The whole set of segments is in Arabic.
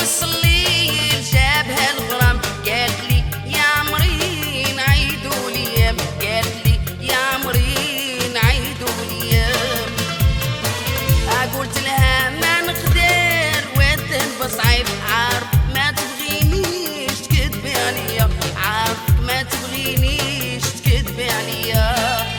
نص الليل جابها الغرام، قالت لي يا عمري نعيدوا الايام، قالت لي يا عمري نعيدوا الايام. قلت لها ما نقدر والذنب صعيب، عارف ما تبغينيش تكذبي عليا، عارف ما تبغينيش تكذبي عليا.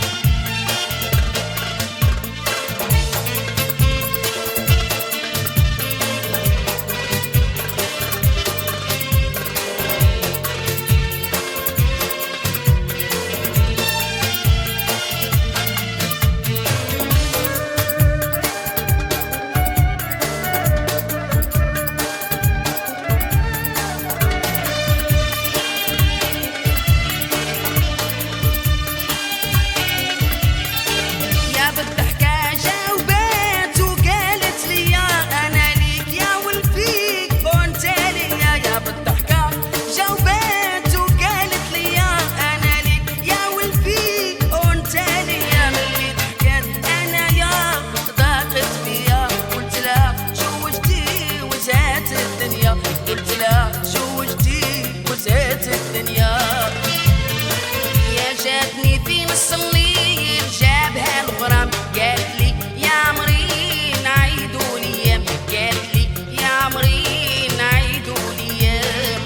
قلت لها شوجتي وزات الدنيا، يا جاتني في نص الليل جابها الغرام، قالت لي يا عمري نعيدوا الايام، قالت لي يا عمري نعيدوا الايام.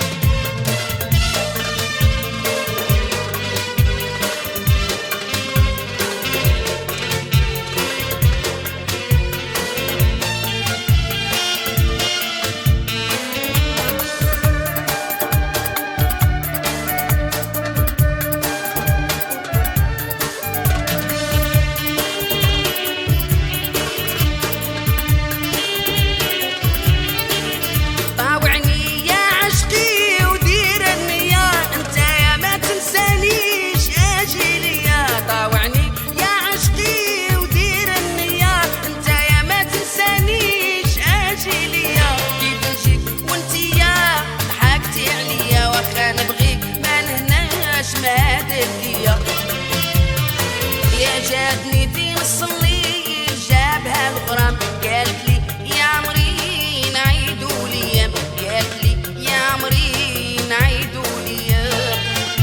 يا جاتني في نص الليل جابها الغرام، قالت لي يا عمري نعيدوا الايام، قالت لي يا عمري نعيدوا الايام.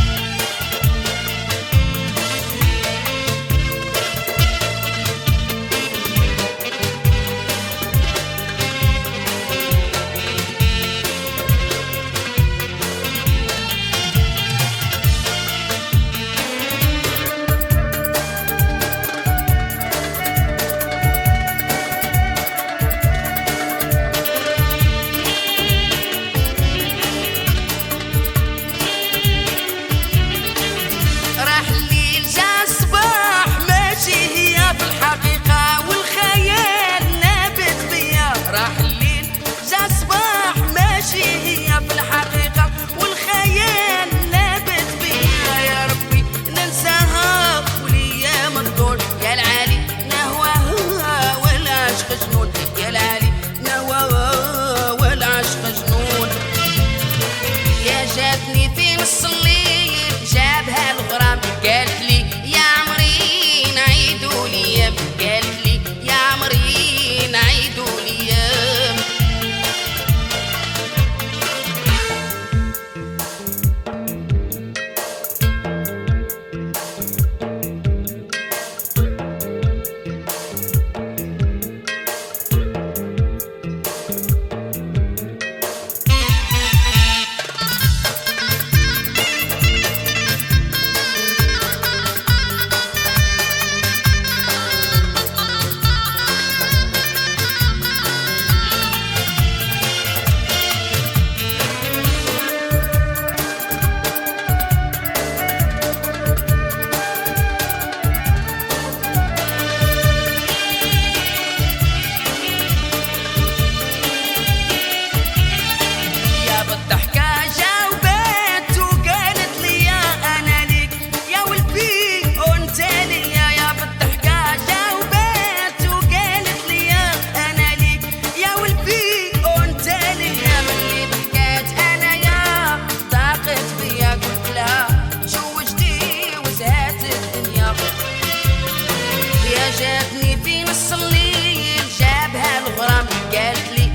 جاتني في نص الليل جابها الغرام، قالت لي يا عمري نعيدوا الايام، قالت لي يا عمري نعيدوا الايام. جاتني في نص الليل جابها الغرام، قالت لي